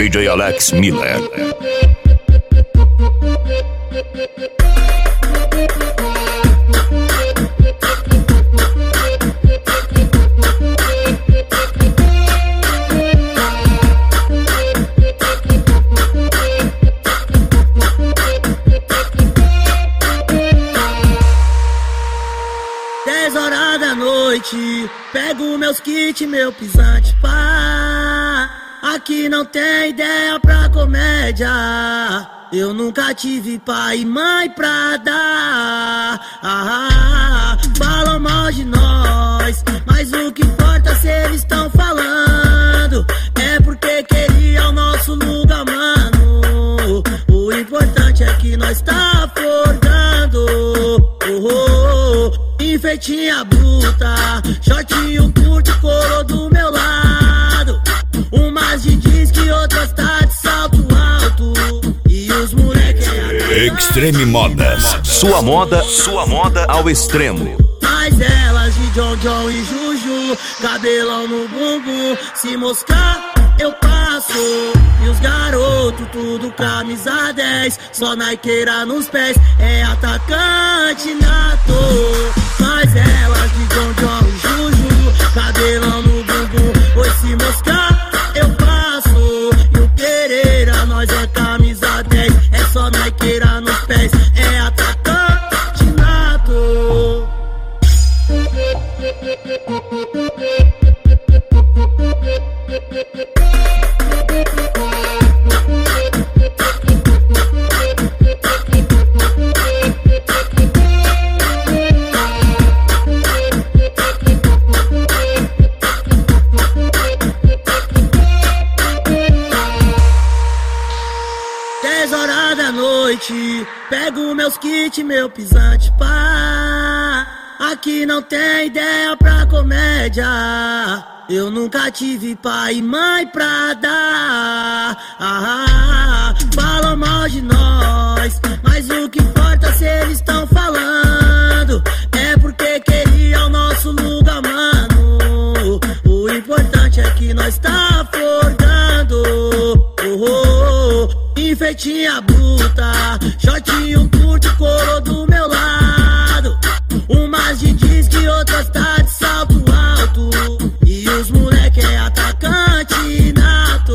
DJ Alex Miller. Pego meus kits, meu pisante, pá. Aqui não tem ideia pra comédia. Eu nunca tive pai e mãe pra dar. Falam mal de nós, mas o que importa se eles estão falando é porque queria o nosso lugar, mano. O importante é que nós tá forgando. Enfeitinha bruta, shortinho curto, coro do meu lado. Umas de disque, outras tá de salto alto. E os moleques Extreme Modas. Sua moda ao extremo. Mas elas de John John e Juju, cabelão no bumbum. Se moscar, eu passo. E os garotos, tudo camisa 10, só Nikeira nos pés, é atacante nato. Mas elas de John John e Juju, cabelão no bumbum. Oi, se moscar, eu passo. E o Pereira, nós é camisa 10, é só Nikeira nos pés, é atacante nato. Pego meus kits, meu pisante, pá. Aqui não tem ideia pra comédia. Eu nunca tive pai e mãe pra dar. Falam mal de nós, mas o que importa se eles estão falando é porque queria o nosso lugar, mano. O importante é que nós tá forgando. Enfeitinha bruta, shortinho curto, coro do meu lado. Umas de disque, outras tá de salto alto. E os moleque é atacante nato.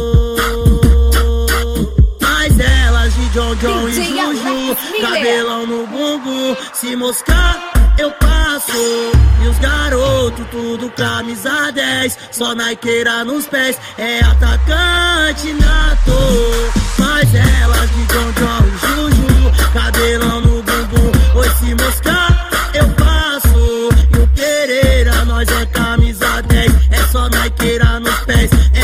Mas elas de John John e Juju, cabelão no bumbum. Se moscar, eu passo. E os garotos, tudo camisa 10, só Nikeira nos pés, é atacante nato. Mas elas de John John e Juju, cabelão no bumbum. Oi, se moscar, eu passo. E o Pereira, nós é camisa 10, é só Nikeira nos pés, é